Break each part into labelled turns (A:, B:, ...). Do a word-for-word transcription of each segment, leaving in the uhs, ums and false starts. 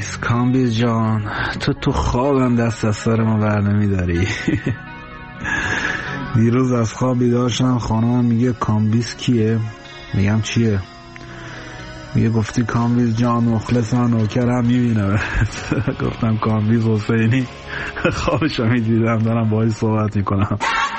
A: کامبیز کامبیز جان، تو تو خوابم دست از سر ما بر نمیداری. دیروز از خواب بیدار شدم، خانمم میگه کامبیز کیه؟ میگم چیه؟ میگه گفتی کامبیز جان مخلصم نوکرم میبینم. گفتم کامبیز حسینی. خوابشو میدیدم دارم باهاش صحبت میکنم.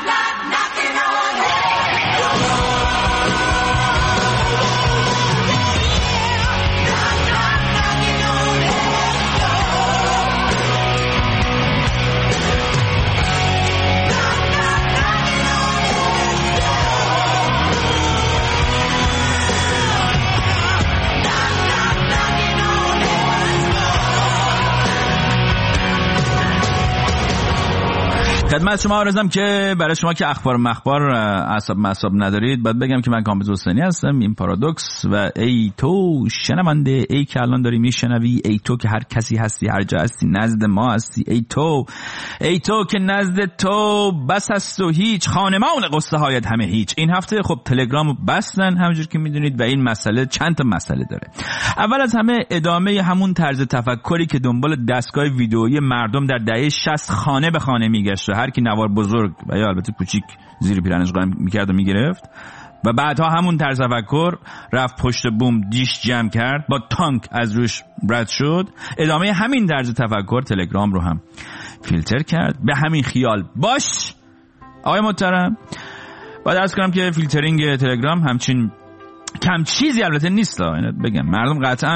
B: خدمت شما عرضم که برای شما که اخبار مخبار اعصاب مصاب ندارید، باید بگم که من کامبیز حسینی هستم. این پارادوکس و ای تو شنونده، ای که الان داری میشنوی، ای تو که هر کسی هستی، هر جا هستی، نزد ما هستی، ای تو ای تو که نزد تو بس هست و هیچ، خانمان قصه هایت همه هیچ. این هفته خب تلگرامو بستن همونجور که میدونید و این مسئله چند تا مسئله داره. اول از همه ادامه همون طرز تفکری که دنبال دستگاه ویدئویی مردم در دهه شصت خانه به خانه میگشت، هر کی نوار بزرگ و یا البته کوچیک زیر پیرنش قایم میکرد و میگرفت و بعدها همون طرز تفکر رفت پشت بوم دیش جمع کرد، با تانک از روش رد شد. ادامه همین طرز تفکر تلگرام رو هم فیلتر کرد به همین خیال. باش آقای محترم، باید عرض کنم که فیلترینگ تلگرام همچین کم چیزی البته نیست. بگم مردم قطعا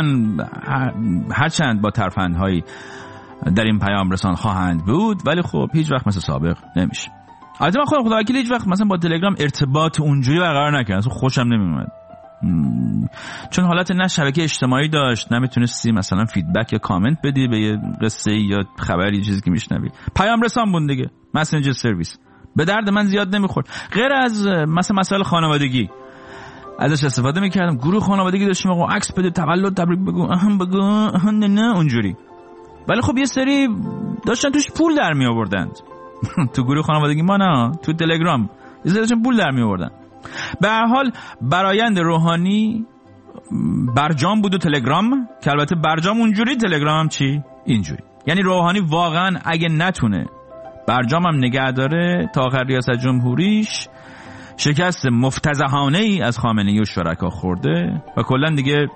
B: هرچند با ترفندهایی در این پیام رسان خواهند بود، ولی خب هیچ وقت مثل سابق نمیشه. البته من خودم خدا وکیل هیچ وقت مثلا با تلگرام ارتباط اونجوری برقرار نکردم، اصلا خوشم نمیومد، چون حالت نه شبکه اجتماعی داشت، نه میتونستی مثلا فیدبک یا کامنت بدی به یه قصه یا خبری چیزی که میشنوی. پیام رسان بود دیگه، مسنجر سرویس، به درد من زیاد نمیخورد. غیر از مثلا مسائل خانوادگی ازش استفاده میکردم. گروه خانوادگی داشتیم، آقا عکس بده، تولد تبریک بگو، اهم بگو، اهم نه اونجوری. ولی خب یه سری داشتن توش پول در می آوردند. تو گروه خانوادگی ما نه، تو تلگرام یه سری داشتن پول در می آوردن. به هر حال برآیند روحانی برجام بود و تلگرام، که البته برجام اونجوری، تلگرام هم چی؟ اینجوری. یعنی روحانی واقعا اگه نتونه برجام هم نگه داره تا آخر ریاست جمهوریش، شکست مفتضحانه ای از خامنه‌ای و شرکا خورده و کلا دیگه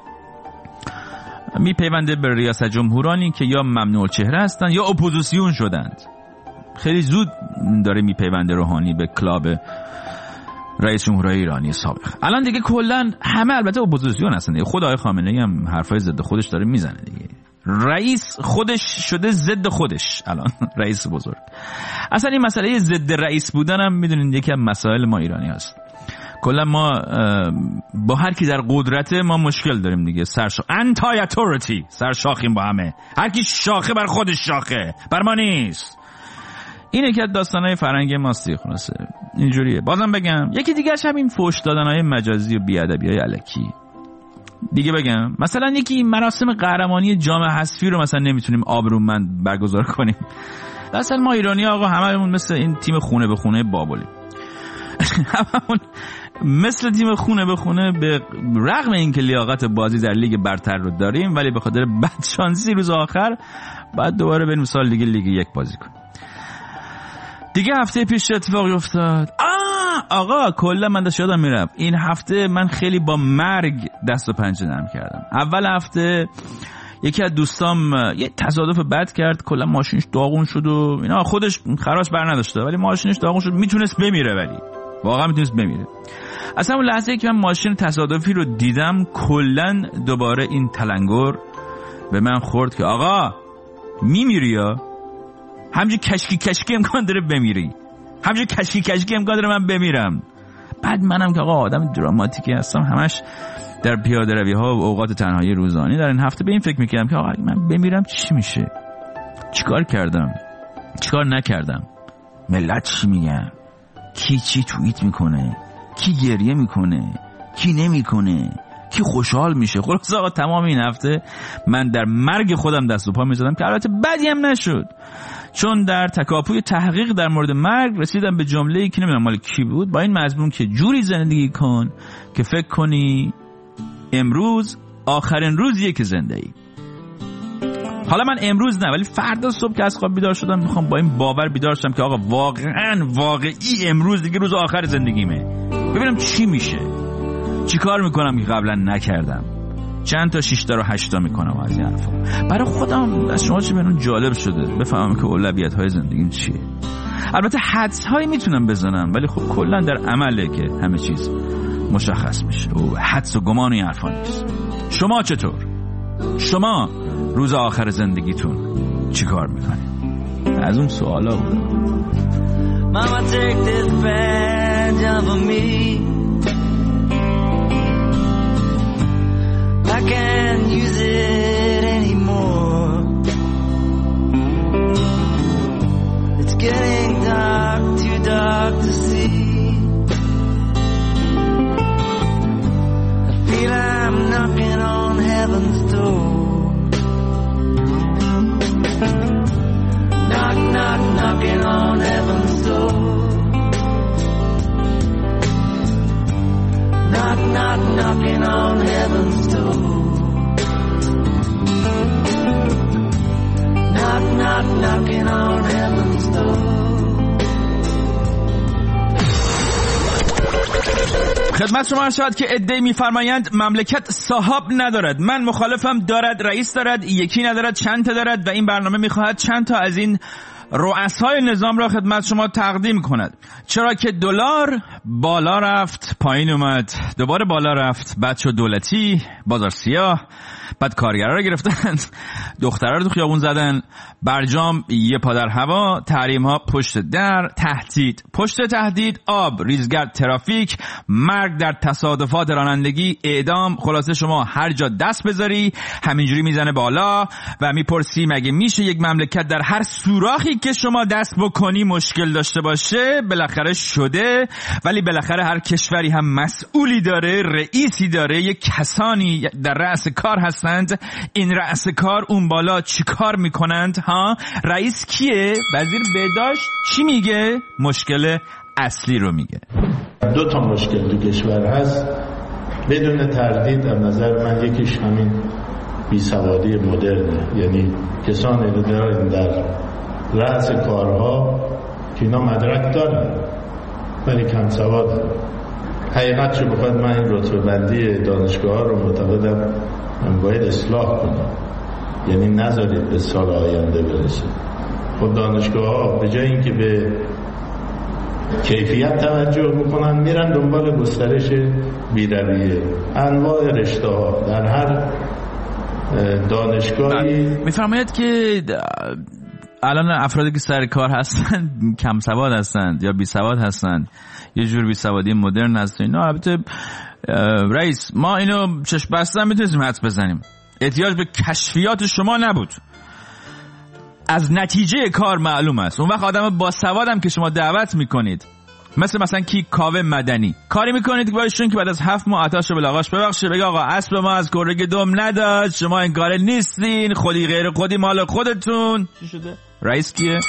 B: میپیونده به ریاست جمهورانی که یا ممنوع چهره هستن یا اپوزیسیون شدند. خیلی زود داره میپیونده روحانی به کلاب رئیس جمهورهای ایرانی سابق. الان دیگه کلا همه البته اپوزیسیون هستن دیگه. خود آقای خامنه‌ای هم حرفای ضد خودش داره میزنه دیگه. رئیس خودش شده ضد خودش الان. رئیس بزرگ. اصلا این مسئله ضد رئیس بودن هم میدونید یکی از مسائل ما ایرانی هست. کلا ما با هر کی در قدرت ما مشکل داریم دیگه. سرشا انتای اتوریتی، سرشاخیم با همه. هر کی شاخه بر خودش شاخه، بر ما نیست. اینه که داستانای فرنگی ماست خلاصه. اینجوریه. بازم بگم یکی دیگه‌ش همین فوش دادنای مجازی و بی‌ادبیای الکی. دیگه بگم مثلا یکی مراسم قهرمانی جام حذفی رو مثلا نمیتونیم آبرومند برگزار کنیم. اصلا ما ایرانی آقا هممون مثل این تیم خونه به خونه بابلی. هممون مثل تیم خونه به خونه به رغم اینکه لیاقت بازی در لیگ برتر رو داریم، ولی به خاطر بدشانسی روز آخر بعد دوباره بریم سال دیگه لیگ یک بازی کنیم. دیگه هفته پیش اتفاقی افتاد. آه آقا کلا من داشت یادم میرفت این هفته من خیلی با مرگ دست و پنجه نرم کردم. اول هفته یکی از دوستام یه تصادف بد کرد، کلا ماشینش داغون شد و اینا. خودش خراش بر نداشته ولی ماشینش داغون شد، میتونست بمیره، ولی واقعا میتونست بمیره. اصلا اون لحظه که من ماشین تصادفی رو دیدم کلا دوباره این تلنگر به من خورد که آقا میمیری یا همجور کشکی کشکی امکان داره بمیری، همجور کشکی کشکی امکان داره من بمیرم. بعد منم که آقا آدم دراماتیکی هستم، همش در پیاده روی ها و اوقات تنهایی روزانه در این هفته به این فکر میکردم که آقا من بمیرم چی میشه، چیکار کردم چیکار نکردم، ملت چی میگن، کی چی توییت میکنه، کی گریه میکنه، کی نمیکنه، کی خوشحال میشه. خلاص آقا تمام این هفته من در مرگ خودم دست و پا میزدم که البته بدی هم نشد، چون در تکاپوی تحقیق در مورد مرگ رسیدم به جمله‌ای که نمیدونم مال کی بود، با این مضمون که جوری زندگی کن که فکر کنی امروز آخرین روزیه که زنده ای. حالا من امروز نه، ولی فردا صبح که از خواب بیدار شدم میخوام با این باور بیدار شم که آقا واقعا واقعی امروز دیگه روز آخر زندگیمه، ببینم چی میشه، چی کار میکنم که قبلا نکردم، چند تا شیشتا رو هشتا میکنم از این حرفا. برای خودم از شما چه برون جالب شده بفهمم که اولویت های زندگیم چیه. البته حدس هایی میتونم بزنم، ولی خب کلا در عمله که همه چیز مشخص میشه و حدس و گمان این حرفا نیست. شما چطور؟ شما روز آخر زندگیتون چی کار میکنید؟ از اون سوالا بود. Mama, take this badge of me. I can't use it anymore. It's getting dark, too dark to see. I feel I'm knocking on heaven's door. Knock, knock, knocking on heaven's door. Knock, knock, knocking on heaven's door. Knock, knock, knocking on heaven's door. خدمت شما شد که عده‌ای می‌فرمایند مملکت صاحب ندارد، من مخالفم، دارد، رئیس دارد، یکی ندارد، چند تا دارد و این برنامه می‌خواهد چند تا از این رؤسای نظام را خدمت شما تقدیم کند. چرا که دلار بالا رفت پایین اومد، دوباره بالا رفت، بعد شد دولتی، بازار سیاه، بعد کارگرها رو گرفتن، دخترها رو تو خیابون زدن، برجام یه پا در هوا، تحریم ها پشت در، تهدید پشت تهدید، آب، ریزگرد، ترافیک، مرگ در تصادفات رانندگی، اعدام. خلاصه شما هر جا دست بذاری همینجوری میزنه بالا و میپرسی مگه میشه یک مملکت در هر سوراخی که شما دست بکنی مشکل داشته باشه؟ بالاخره شده، ولی بالاخره هر کشوری هم مسئولی داره، رئیسی داره، یک کسانی در رأس کار هستند. این رأس کار اون بالا چی کار میکنند؟ ها، رئیس کیه؟ وزیر بهداشت چی میگه؟ مشکل اصلی رو میگه.
C: دو تا مشکل تو کشور هست بدون تردید، از نظر من یکیش همین بیسوادی مدرنه، یعنی کسانی رو دارن در رأس کارها که اینا مدرک دارن ولی کم سوادن. حقیقت چه بخواد من این رتبه بندی دانشگاه ها رو معتقدم من باید اصلاح کنم، یعنی نذارید به سال آینده برسه. خب دانشگاه ها به جای اینکه به کیفیت توجه میکنن میرن دنبال گسترش بی‌رویه. انواع رشته ها در هر دانشگاهی
B: میفرماید که الان افرادی که سر کار هستن کم سواد هستند یا بی سواد هستند، یه جور بی سوادی مدرن هست. اینا البته رئیس ما اینو چشم بسته میتونیم حدس بزنیم، احتیاج به کشفیات شما نبود، از نتیجه کار معلوم است. اون وقت آدم با سوادم که شما دعوت میکنید، مثل مثلا کی کاوه مدنی، کاری میکنید که بایشون که بعد از هفت ماه آتش به لاغاش ببخشه بگه آقا اسب ما از کرگ دم نداد، شما این کاره نیستین، خودی غیر خودی مال خودتون. چی شده؟ رئیس کیه؟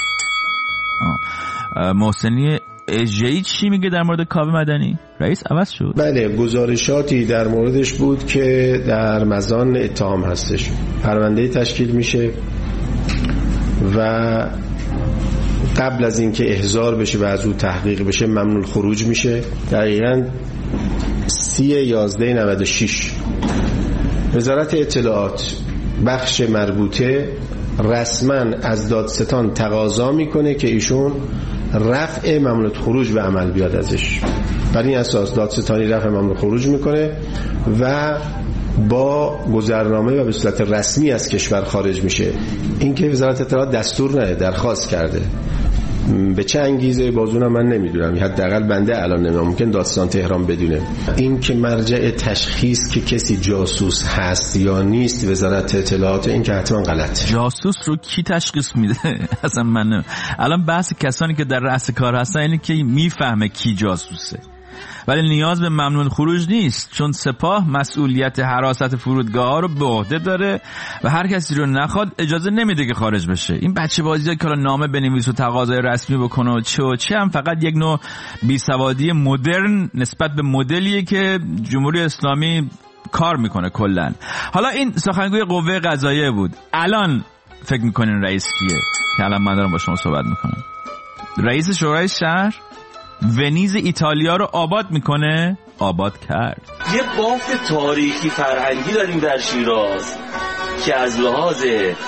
B: محسنی اجهی چی میگه در مورد کاوه مدنی؟ رئیس عوض شد.
D: بله، گزارشاتی در موردش بود که در مزان اتهام هستش، پرونده تشکیل میشه و قبل از اینکه احضار بشه و از او تحقیق بشه ممنوع الخروج میشه. دقیقاً سی یازده نود و شش وزارت اطلاعات بخش مربوطه رسما از دادستان تقاضا میکنه که ایشون رفع ممنوع خروج به عمل بیاد ازش. بر این اساس دادستانی رفع ممنوع خروج میکنه و با گذرنامه و به صورت رسمی از کشور خارج میشه. این که وزارت اطلاعات دستور نده، درخواست کرده. به چه انگیزه بازونه من نمیدونم، حداقل بنده الان نمیدونم، ممکن دادستان تهران بدونه. این که مرجع تشخیص که کسی جاسوس هست یا نیست وزارت اطلاعات، این که حتما غلطه.
B: جاسوس رو کی تشخیص میده؟ اصلا من الان بحث کسانی که در رأس کار هستن اینه که میفهمه کی جاسوسه، ولی نیاز به ممنوع خروج نیست، چون سپاه مسئولیت حراست فرودگاه ها رو به عهده داره و هر کسی رو نخواد اجازه نمیده که خارج بشه. این بچه بازیه که نامه بنویس و تقاضای رسمی بکنه و چه و چه هم فقط یک نوع بیسوادی مدرن نسبت به مدلیه که جمهوری اسلامی کار میکنه کلن. حالا این سخنگوی قوه قضاییه بود. الان فکر میکنین رئیس کیه که الان من دارم با شما صحبت میکنم؟ رئیس شورای شهر ونیز ایتالیا رو آباد میکنه، آباد کرد.
E: یه بافت تاریخی فرهنگی داریم در شیراز که از لحاظ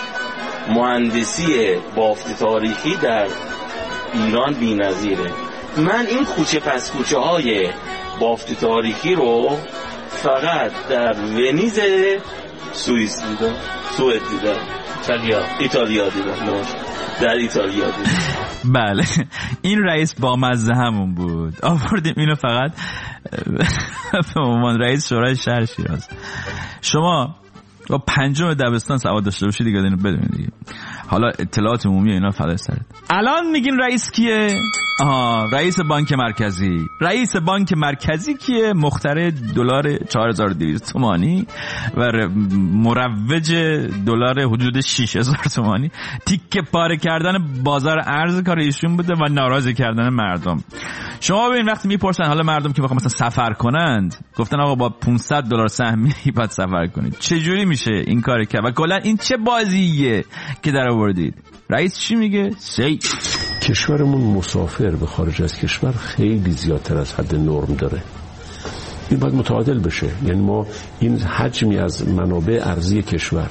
E: مهندسی بافت تاریخی در ایران بی‌نظیره. من این کوچه پس کوچه های بافت تاریخی رو فقط در ونیز سوئیس دیدم، سوئد دیدم، ایتالیا ایتالیا دیدم، در ایتالیا دیدم.
B: بله این رئیس با مزه همون بود، آوردیم اینو فقط به عنوان رئیس شورای شهر شیراز. شما با پنجم دبستان سواد داشته باشید دیگه اینو بدونید دیگه. حالا اطلاعات عمومی اینا فدای سرت. الان میگین رئیس کیه؟ آها رئیس بانک مرکزی. رئیس بانک مرکزی کیه؟ مخترع دلار چهار هزار و دویست تومانی و مروج دلار حدود شش هزار تومانی. تیکه پاره کردن بازار ارز کار ایشون بوده و ناراضی کردن مردم. شما ببین وقتی میپرسن حالا مردم که بخوام مثلا سفر کنند، گفتن آقا با پانصد دلار سهمی باید سفر کنید. چه جوری میشه این کارو کرد؟ و کلا این چه بازیه که در آوردید؟ رئیس چی میگه؟ سی
F: کشورمون مسافر به خارج از کشور خیلی زیادتر از حد نرم داره. این باید متعادل بشه. یعنی ما این حجمی از منابع ارزی کشور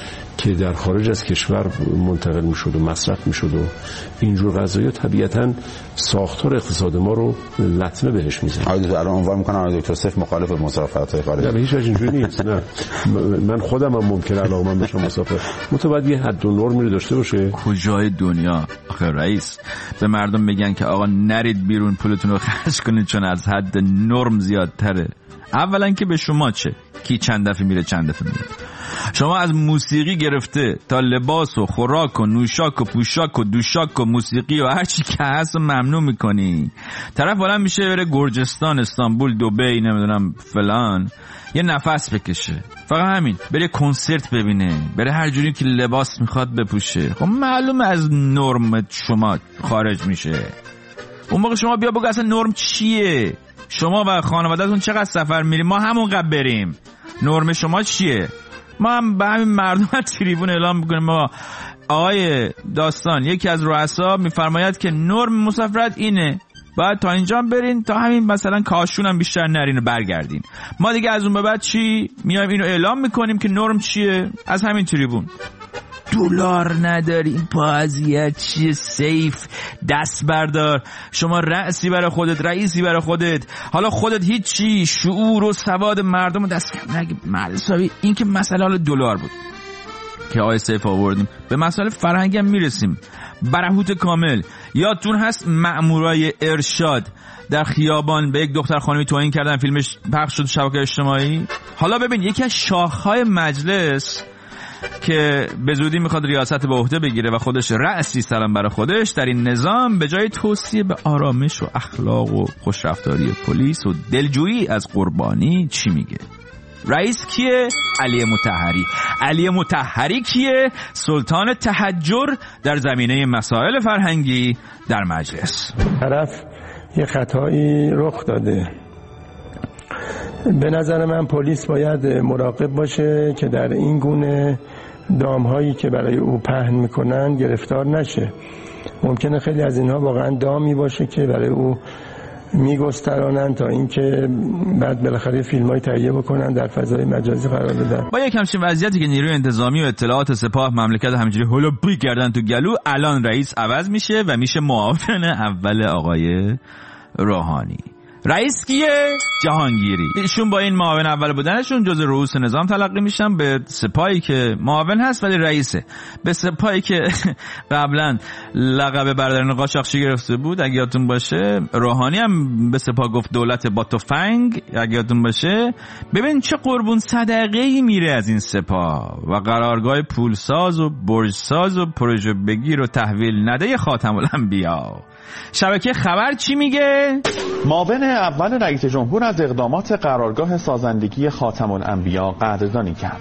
F: که در خارج از کشور منتقل میشد و مصرف میشد و اینجور قضایا طبیعتاً ساختار اقتصاد ما رو لطمه بهش میزنه.
G: آقای دکتر الان عنوان میکنن آقای دکتر صفر مخالف مسافرت خارجی.
F: نه هیچ وجه اینجوری نیست. نه من خودم هم ممکنه علاقه من بشم مسافر. متوجه یه حد و نرمی رو داشته باشه.
B: کجای دنیا آخه رئیس به مردم میگن که آقا نرید بیرون پولتون رو خرج کنید چون از حد نرم زیادتره؟ اولا که به شما چه؟ کی چند دفعه میره چند دفعه میره؟ شما از موسیقی گرفته تا لباس و خوراک و نوشاک و پوشاک و دوشاک و موسیقی و هر چی که هست ممنوع میکنی. طرف والا میشه بره گرجستان، استانبول، دبی، نمیدونم فلان، یه نفس بکشه، فقط همین، بره کنسرت ببینه، بره هر جوری که لباس میخواد بپوشه. خب معلومه از نرم شما خارج میشه. اون موقع شما بیا بگو اصلا نرم چیه؟ شما و خانواده‌تون چقدر سفر میریم؟ ما همون قبل بریم. نرم شما چیه؟ ما هم به همین مردم تریبون اعلام میکنیم ما آقای داستان یکی از رؤسا میفرماید که نرم مسافرت اینه، باید تا اینجا برین، تا همین مثلا کاشون هم بیشتر نرین و برگردین. ما دیگه از اون به بعد چی میایم اینو اعلام میکنیم که نرم چیه از همین تریبون. دلار نداری بازیت چیه؟ سیف دست بردار. شما رئیسی برای خودت، رئیسی برای خودت، حالا خودت هیچی، شعور و سواد مردم رو دست کم نگی. مالساوی این که مسئله حالا دلار بود که آقای سیف آوردیم، به مسئله فرهنگی هم میرسیم. برهوت کامل. یادتون هست مأمورای ارشاد در خیابان به یک دختر خانمی توهین کردن، فیلمش پخش شد شبکه اجتماعی. حالا ببین یکی از شاخهای مجلس که به زودی میخواد ریاست به عهده بگیره و خودش رئیسی سلام برای خودش در این نظام، به جای توصیه به آرامش و اخلاق و خوشرفتاری پلیس و دلجویی از قربانی چی میگه؟ رئیس کیه؟ علی مطهری. علی مطهری کیه؟ سلطان تحجر در زمینه مسائل فرهنگی در مجلس.
H: طرف یه خطایی رخ داده. به نظر من پلیس باید مراقب باشه که در این گونه دامهایی که برای او پهن میکنن گرفتار نشه. ممکنه خیلی از اینها واقعا دامی باشه که برای او میگسترانن تا اینکه بعد بالاخره فیلمای تهیه بکنن در فضای مجازی قرار بدن.
B: با یک همچین وضعیتی که نیروی انتظامی و اطلاعات سپاه مملکت همینجوری هولو بی کردن تو گلو، الان رئیس عوض میشه و میشه معاون اول آقای روحانی. رئیس کیه؟ جهانگیری. ایشون با این معاون اول بودنشون جز رؤوس نظام تلقی میشن به سپاهی که معاون هست ولی رئیسه، به سپاهی که قبلا لقب برادران قاچاقچی گرفته بود اگه یادتون باشه. روحانی هم به سپاه گفت دولت با تفنگ اگه یادتون باشه. ببین چه قربون صدقه‌ای میره از این سپاه و قرارگاه پولساز و برجساز و پروژه بگیر و تحویل نده خاتم الانبیا. شبکه خبر چی میگه؟
I: معاون اول رئیس جمهور از اقدامات قرارگاه سازندگی خاتم الانبیا قدردانی کرد.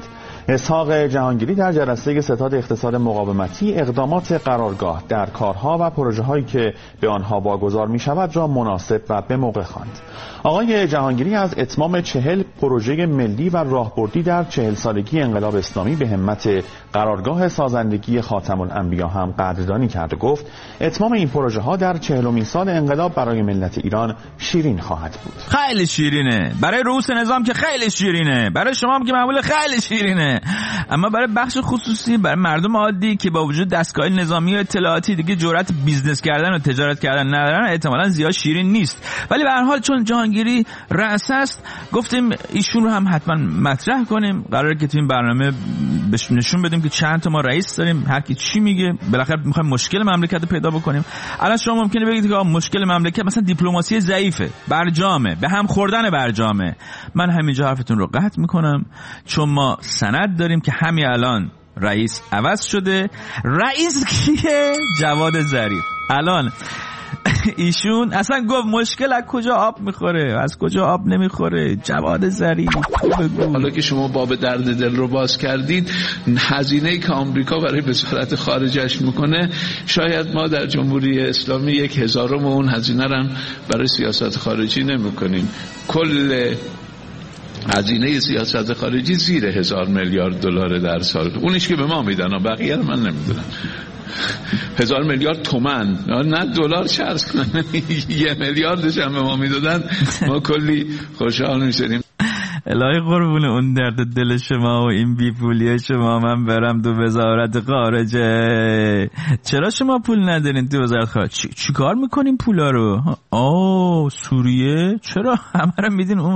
I: اسحاق جهانگیری در جلسه ستاد اقتصاد مقاومتی اقدامات قرارگاه در کارها و پروژه هایی که به آنها واگذار می شود را مناسب و به موقع خواند. آقای جهانگیری از اتمام چهل پروژه ملی و راهبردی در چهل سالگی انقلاب اسلامی به همت قرارگاه سازندگی خاتم الانبیا هم قدردانی کرد و گفت اتمام این پروژه ها در چهلمین سال انقلاب برای ملت ایران شیرین خواهد بود.
B: خیلی شیرینه، برای رؤوس نظام که خیلی شیرینه، برای شما هم که معمول خیلی شیرینه، اما برای بخش خصوصی، برای مردم عادی که با وجود دستگاه نظامی و اطلاعاتی دیگه جرأت بیزنس کردن و تجارت کردن ندارن احتمالاً زیاد شیرین نیست. ولی به هر حال چون جهانگیری رئیس است گفتیم ایشون رو هم حتما مطرح کنیم. قراره که تو این برنامه نشون بدیم که چند تا ما رئیس داریم، هر کی چی میگه، بالاخره میخوایم مشکل مملکت رو پیدا بکنیم. الان شما ممکنه بگید که مشکل مملکت مثلا دیپلماسی ضعیفه، برجامه، به هم خوردن برجامه. من همینجا حرفتون رو قطع میکنم چون ما سند داریم که همین الان رئیس عوض شده. رئیس کیه؟ جواد ظریف. الان ایشون اصلا گفت مشکل از کجا آب میخوره، از کجا آب نمیخوره. جواد ظریف.
J: حالا که شما باب درد دل رو باز کردید، هزینه‌ای که آمریکا برای وزارت خارجش میکنه شاید ما در جمهوری اسلامی یک هزارم اون هزینه رو برای سیاست خارجی نمیکنیم. کل هزینه سیاست خارجی زیر هزار میلیارد دلار در سال. اونیش که به ما میدن، بقیه رو من نمیدونم. هزار میلیارد تومان، نه دلار، چرس یه میلیاردش هم به ما میدادن ما کلی خوشحال میشدیم.
B: الهی قربون اون درد دل شما و این بیپولی شما من برم تو وزارت خارجه. چرا شما پول ندارین تو وزارت خارجه؟ چی, چی کار میکنین پولا رو؟ آه سوریه؟ چرا همه رو میدین اون؟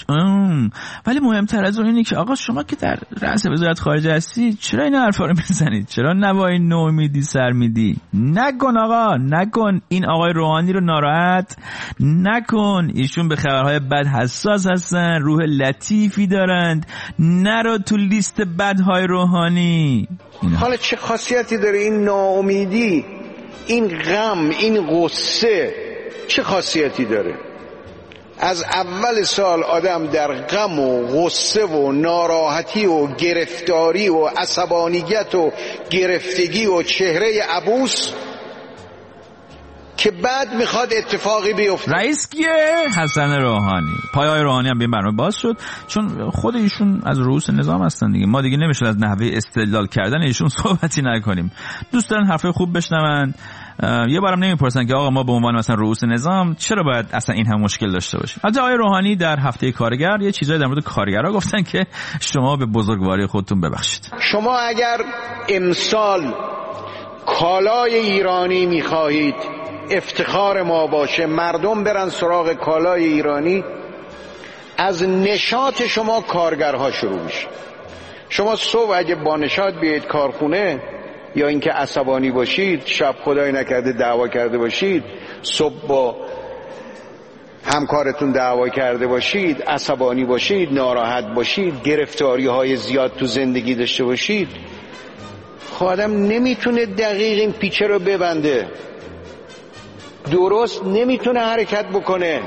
B: ولی مهمتر از اون اینه که آقا شما که در رأس وزارت خارجه هستی چرا این حرفا رو میزنید؟ چرا نوای نو میدی سر میدی؟ نکن آقا، نکن. این آقای روحانی رو ناراحت نکن. ایشون به خبرهای بد حساس هستن، روح لطیفی دارند. نرو تو لیست بدهای روحانی.
K: حالا چه خاصیتی داره این ناامیدی، این غم، این غصه؟ چه خاصیتی داره؟ از اول سال آدم در غم و غصه و ناراحتی و گرفتاری و عصبانیت و گرفتگی و چهره عبوس که بعد میخواد اتفاقی بیفته.
B: رئیس کیه؟ حسن روحانی. پایه‌های روحانی هم به این برنامه باز شد چون خود ایشون از رؤوس نظام هستن دیگه. ما دیگه نمیشه از نحوه استدلال کردن ایشون صحبتی نکنیم. دوست دارن حرفای خوب بشنون، یه بارم نمیپرسن که آقا ما به عنوان مثلا رؤوس نظام چرا باید اصلا این هم مشکل داشته باشیم. البته آقای روحانی در هفته کارگر یه چیزایی در مورد کارگرها گفتن که شما به بزرگواری خودتون ببخشید.
K: شما اگر امسال کالای ایرانی میخواهید افتخار ما باشه، مردم برن سراغ کالای ایرانی، از نشاط شما کارگرها شروع میشه. شما صبح اگه با نشاط بیاید کارخونه یا اینکه عصبانی باشید، شب خدای نکرده دعوا کرده باشید، صبح با همکارتون دعوا کرده باشید، عصبانی باشید، ناراحت باشید، گرفتاری های زیاد تو زندگی داشته باشید، خب آدم نمیتونه دقیق این پیچه رو ببنده، درست نمیتونه حرکت بکنه،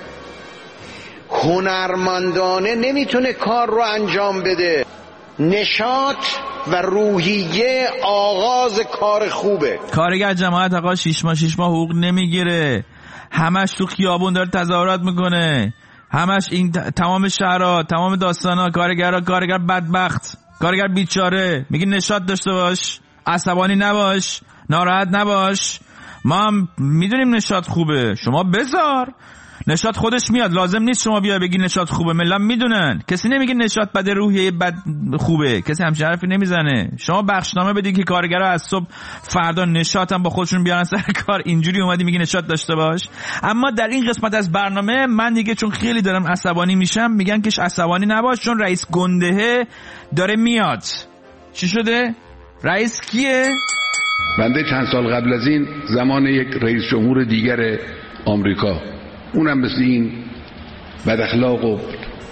K: هنرمندانه نمیتونه کار رو انجام بده. نشاط و روحیه آغاز کار خوبه.
B: کارگر جماعت آقا شیش ماه شیش ماه حقوق نمیگیره، همش تو خیابون داره تظاهرات میکنه، همش این تمام شهرها، تمام داستانا، کارگرها، کارگر بدبخت، کارگر بیچاره. میگی نشاط داشته باش، عصبانی نباش، ناراحت نباش. ما هم میدونیم نشاط خوبه، شما بذار نشاط خودش میاد، لازم نیست شما بیا بگی نشاط خوبه. ملت میدونن، کسی نمیگه نشاط بده، روحیه بد خوبه، کسی همچین حرفی نمیزنه. شما بخشنامه بدی که کارگرها از صبح فردا نشاط هم با خودشون بیارن سر کار، اینجوری اومدی میگی نشاط داشته باش. اما در این قسمت از برنامه من دیگه چون خیلی دارم عصبانی میشم، میگن که عصبانی نباش چون رئیس گندهه داره میاد. چی شده؟ رئیس کیه؟
L: بنده چند سال قبل از این زمان یک رئیس جمهور دیگر آمریکا، اونم مثل این بد اخلاق و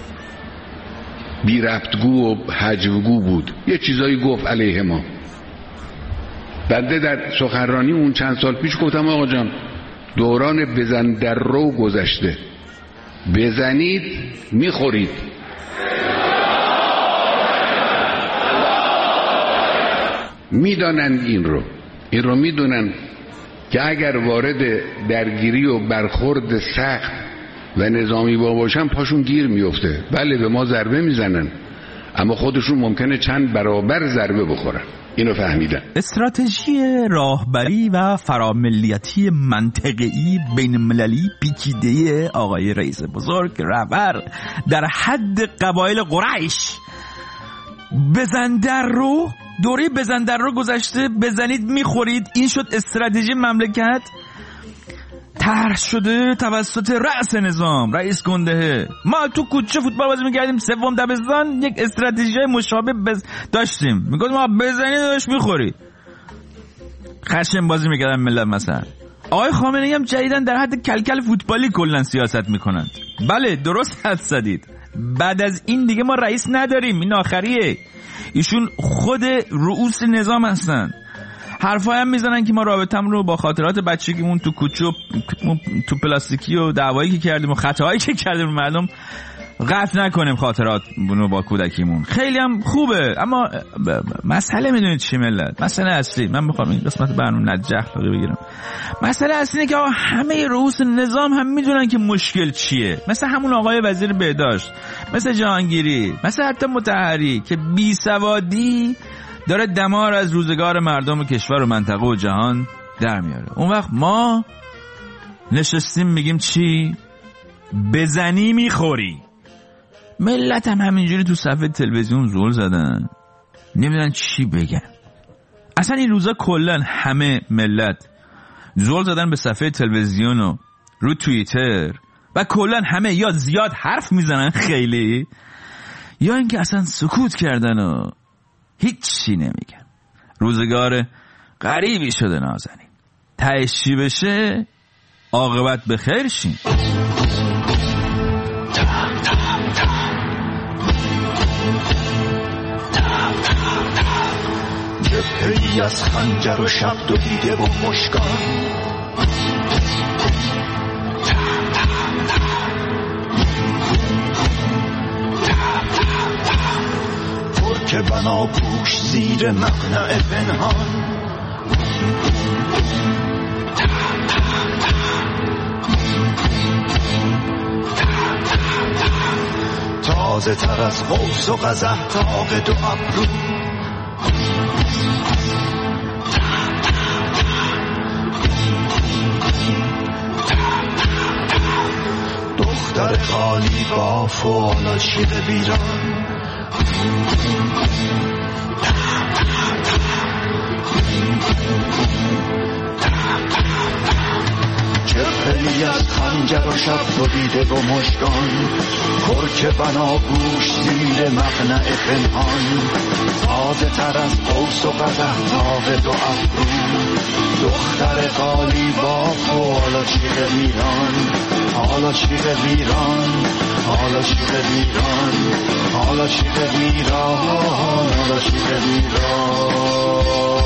L: بی ربطگو و حجوگو بود، یه چیزایی گفت علیه ما. بنده در سخنرانی اون چند سال پیش گفتم آقا جان دوران بزن در رو گذشته، بزنید میخورید. میدانند این رو این رو میدونن که اگر وارد درگیری و برخورد سخت و نظامی با باشن پاشون گیر میفته. بله به ما ضربه میزنن اما خودشون ممکنه چند برابر ضربه بخورن. اینو فهمیدن.
B: استراتژی راهبری و فراملیتی منطقه‌ای بین المللی پیچیده آقای رئیس بزرگ رهبر در حد قبایل قریش. بزن در رو دوره بزن در رو گذشته، بزنید میخورید، این شد استراتژی مملکت. طرح شده توسط رأس نظام، رئیس گندهه. ما تو کوچه فوتبال بازی میکردیم سوم دبستان، یک استراتژی مشابه بز... داشتیم، میگفتیم ما بزنید داشت میخوری. خشم بازی میکردن ملت. مثلا آقای خامنه‌ای هم جدیدن در حد کلکل فوتبالی کلا سیاست میکنند. بله درست حد زدید. بعد از این دیگه ما رئیس نداریم، این آخریه. ایشون خود رؤوس نظام هستن. حرفایی هم میزنن که ما رابطمون رو با خاطرات بچگیمون تو کوچه و تو پلاستیکی و دعوایی که کردیم و خطاهایی که کردیم مردم قطع نکنیم خاطرات رو با کودکیمون. خیلی هم خوبه، اما مسئله میدونید چی ملت؟ مسئله اصلی، من میخوام این قسمت برنامه نجح بگیرم. مسئله اصلی اینه که آقا همه رؤوس نظام هم میدونن که مشکل چیه. مثل همون آقای وزیر بهداشت، مثل جهانگیری، مثل حتی مطهری که بی سوادی داره دمار از روزگار مردم و کشور و منطقه و جهان در میاره. اون وقت ما نشستیم میگیم چی؟ بزنی میخوری. ملت هم همینجوری تو صفحه تلویزیون زول زدن، نمیدونن چی بگن. اصلا این روزا کلن همه ملت زول زدن به صفحه تلویزیون و رو توییتر و کلن همه یا زیاد حرف میزنن خیلی، یا اینکه اصلا سکوت کردن و هیچی نمیگن. روزگار غریبی شده نازنین. تهش چی بشه؟ عاقبت به خیر شین.
M: جبهه‌ای از خنجر و شب دویده و مشکان، ترک بناگوش زیر مقنع پنهان. تازه تر از قوس و قزح تاق دو ابرو، دختر خالی باف و حالا شیق بیران. جبهه‌ای از خنجر و شب دویده و مژگان، ترک بناگوش زیر مقنع پنهان. تازه تر از قوس و قزح تاق دو ابرو، دختر خالی باف و حالا شیق بیران. حالا شیق بیران، حالا شیق بیران، حالا شیق بیران، حالا شیق بیران.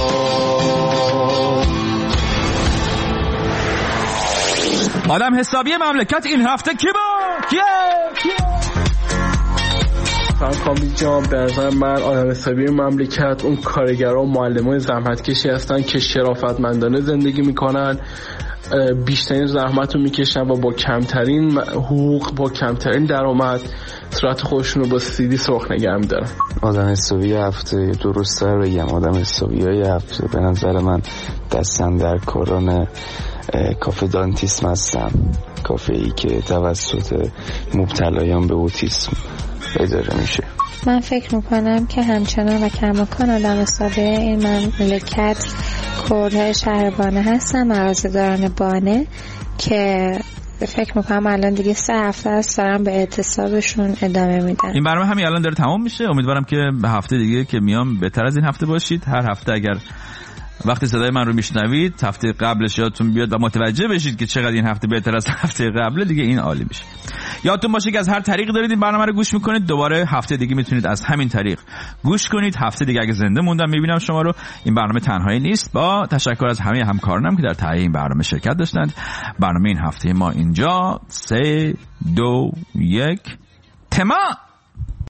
B: آدم حسابی مملکت این هفته کی با؟ کیه؟ کیه؟
N: فرام کامبیز جان، به نظر من آدم حسابی مملکت اون کارگرها و معلمای زحمتکشی هستن که شرافتمندانه زندگی میکنن، بیشترین زحمت رو میکشن و با کمترین حقوق، با کمترین درآمد صورت خودشون رو با سیدی سرخ نگه می‌دارن.
O: آدم حسابی هفته درست‌تر بگم آدم حسابیای هفته به نظر من دستن در کاران کافه دانتیسم هستن، کافه ای که توسط مبتلایان به اوتیسم اداره میشه.
P: من فکر میکنم که همچنان و کماکان آدم حسابی این مملکت کردهای شهر بانه هستن، مغازه‌داران بانه که فکر میکنم الان دیگه سه هفته است دارن به اعتصابشون ادامه میدن.
B: این برنامه همین الان داره تمام میشه. امیدوارم که به هفته دیگه که میام بهتر از این هفته باشید. هر هفته اگر وقتی صدای من رو میشنوید هفته قبلش یادتون بیاد و متوجه بشید که چقدر این هفته بهتر از هفته قبل، دیگه این عالی میشه. یادتون باشه که از هر طریقی دارید این برنامه رو گوش میکنید، دوباره هفته دیگه میتونید از همین طریق گوش کنید. هفته دیگه اگه زنده موندم میبینم شما رو. این برنامه تنهایی نیست، با تشکر از همه همکارانم که در تهیه این برنامه شرکت داشتند. برنامه این هفته ما اینجا سه دو یک تمام.